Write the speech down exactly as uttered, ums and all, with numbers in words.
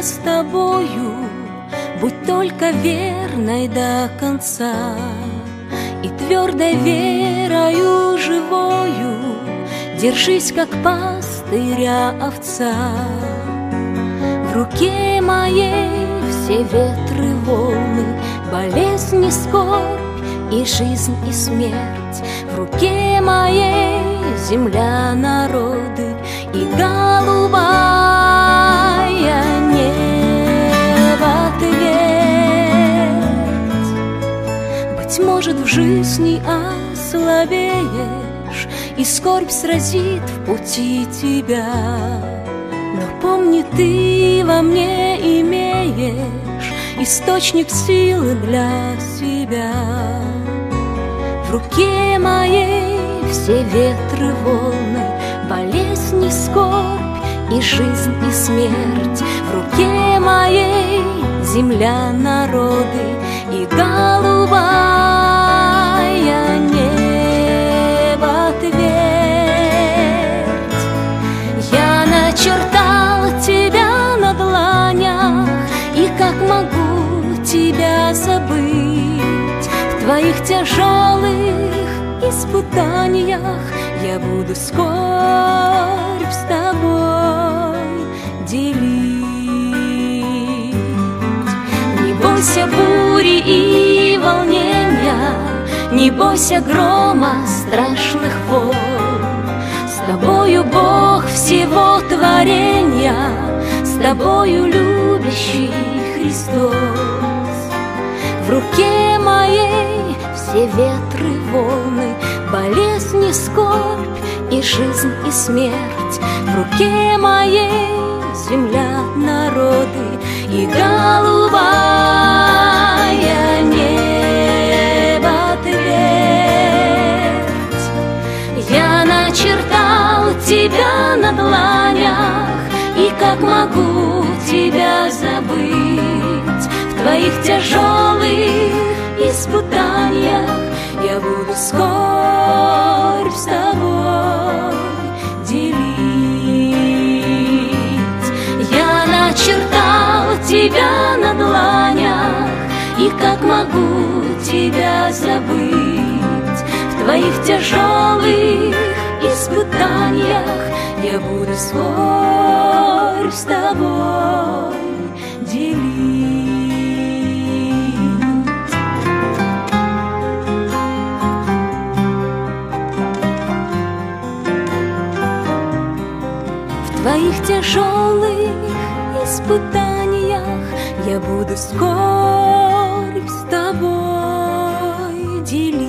с тобою, будь только верной до конца, и твердой верою живою держись, как пастыря овца. В руке моей все ветры, волны, болезнь и скорбь, и жизнь, и смерть. В руке моей земля, народы и голубая небо твердь. Быть может, в жизни ослабеешь, и скорбь сразит в пути тебя, но помни, ты во мне имеешь источник силы для себя. В руке моей все ветры, волны, болезнь и скорбь, и жизнь, и смерть. В руке моей земля, народы и голубая небо твердь. Я начертал тебя на дланях, и как могу тебя забыть? В твоих тяжелых испытаниях я буду скорбь с тобой делить. Не бойся бури и волнения, не бойся грома страшных волн. С тобою Бог всего творения, с тобою любящий Христос. В руке моей все ветры, волны, болезнь и скорбь, и жизнь, и смерть. В руке моей земля, народы и голубая небо твердь. Я начертал тебя на дланях, и как могу тебя забыть? В твоих тяжелых испытаниях я буду скорбь с тобой делить. Я начертал тебя на дланях, и как могу тебя забыть? В твоих тяжелых испытаниях я буду скорбь с тобой делить. В твоих тяжелых испытаниях я буду скорбь с тобой делить.